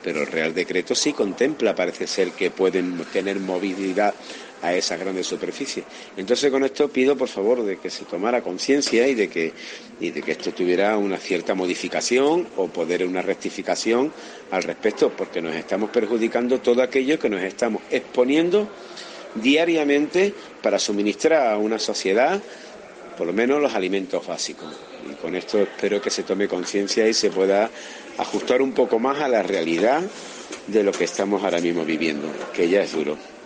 pero el Real Decreto sí contempla, parece ser, que pueden tener movilidad a esas grandes superficies. Entonces, con esto pido, por favor, de que se tomara conciencia y de que esto tuviera una cierta modificación o poder una rectificación al respecto, porque nos estamos perjudicando todo aquello que nos estamos exponiendo diariamente para suministrar a una sociedad por lo menos los alimentos básicos. Y con esto espero que se tome conciencia y se pueda ajustar un poco más a la realidad de lo que estamos ahora mismo viviendo, que ya es duro.